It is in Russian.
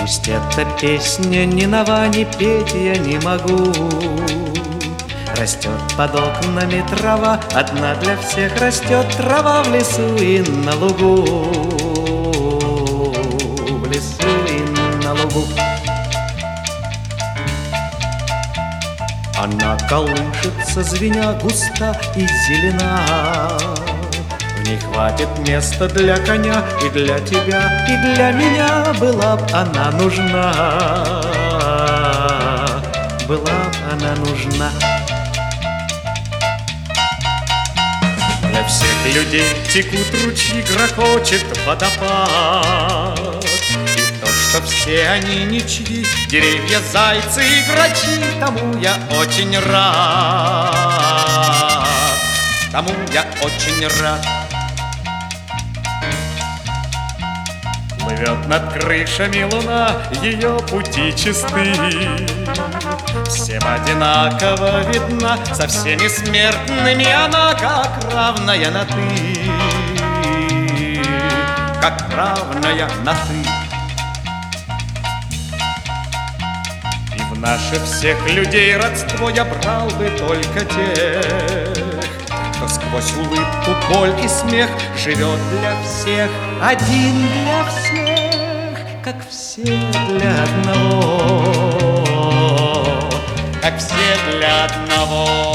Пусть эта песня ни нова, ни петь я не могу. Растет под окнами трава, одна для всех растет трава в лесу и на лугу. В лесу и на лугу. Она колышется, звеня, густа и зелена. В ней хватит места для коня и для тебя, и для меня. Была б она нужна, была б она нужна. Для всех людей текут ручьи, грохочет водопад. И то, что все они ничьи, деревья, зайцы и грачи, тому я очень рад, тому я очень рад. Плывет над крышами луна, ее пути чисты. Всем одинаково видна, со всеми смертными она как равная на ты, как равная на ты. И в наших всех людей родство я брал бы только тех, кто сквозь улыбку, боль и смех живет для всех, один для всех, как все для одного, как все для одного.